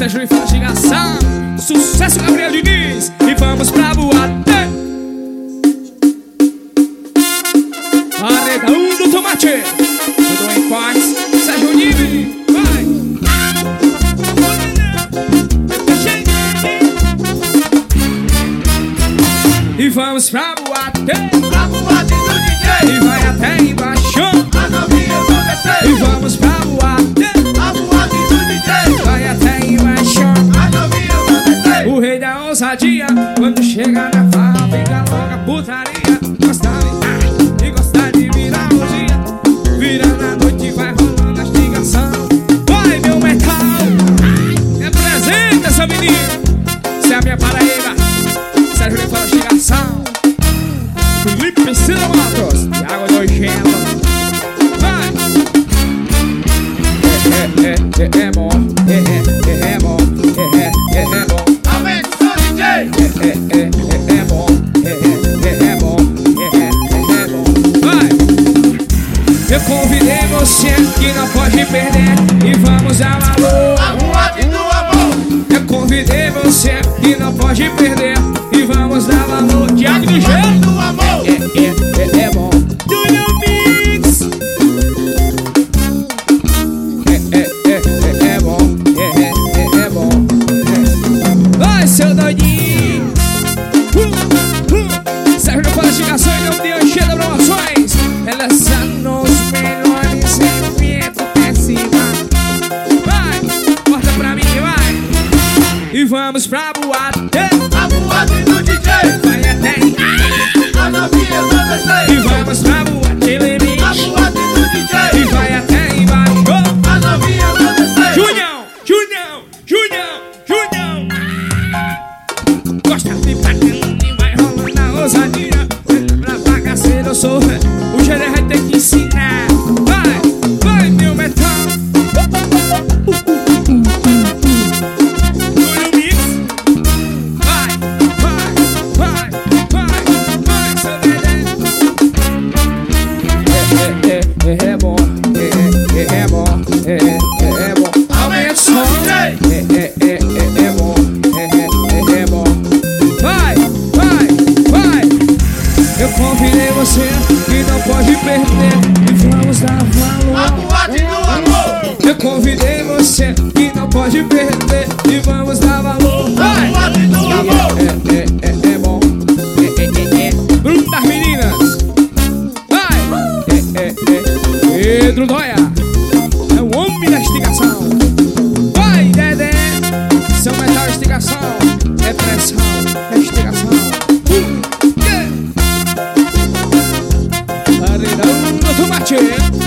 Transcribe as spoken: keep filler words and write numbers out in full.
Sérgio Fala Gigação, sucesso Gabriel Diniz. E vamos pra boate. Arrega um do tomate, tudo em paz, Sérgio Diniz. Vai! E vamos pra boate, Pra boate do D J. e vai até embaixo. As novinhas vão descer. E vamos pra boate, A boate do D J. vai até embaixo. As novinhas vão descer. O rei da ousadia, quando chega na fala, fica logo a putaria. Gosta de, e gosta de virar o dia. Virando a noite, vai rolando a estigação. Vai, meu metal! Representa essa menina. Se é a minha Paraíba, Sérgio de Fala Estigação, Felipe Cida Matos, Thiago Nojento. Vai! É, é, é, é, é bom, é, é, é, é bom, é, é, é, é bom. Aumente o som, D J. É, é, é, é bom, é, é, é bom, é, é, é bom. Vai! Eu convidei você que não pode perder e vamos ao alô. A boate do amor. Eu convidei você que não pode perder e vamos dar valor. Thiago do Boate Gelo. do amor. É, é, é, é bom. Junior Mix. É, é, é, é, é bom. É, é, é, é bom. É. Vai, seu doidinho. Uh, uh. Sérgio Fala Estigação em nome de Anchieta Promoções. Elas são os melhores eventos de cima. Vai, corta pra mim, vai. E vamos pra boate. A boate do D J. Vai até em... As novinhas vão descer. E vamos pra boate, limite. A boate do D E J. vai até embaixo. As novinhas vão descer. Junião, Junião, Junião, Junião. Gosta de bacana e vai rolando a ousadia. Pra bagaceira eu sou. O Gerê vai ter que ensinar. Vai, vai, meu metal. Júnior Mix. Vai, vai, vai, vai, vai, seu dedé. É, é, é, é bom. É, é, é bom. É, é, é bom. Aumenta o som. É, é, é, é, é bom. É, é, é, é bom. Vai, vai, vai. Eu convidei você que não pode perder e vamos dar A valor. boate do amor. Eu convidei você que não pode perder e vamos dar valor. A Vai. boate do amor. É, é, é, é bom. É, é, é, é. Bruno das meninas. Vai. É, é, é. Pedro Dóia. É o homem da estigação. Vai, Dedé. São metal estigação. É pressão. É estigação. Uh, yeah. Arenão no tomate.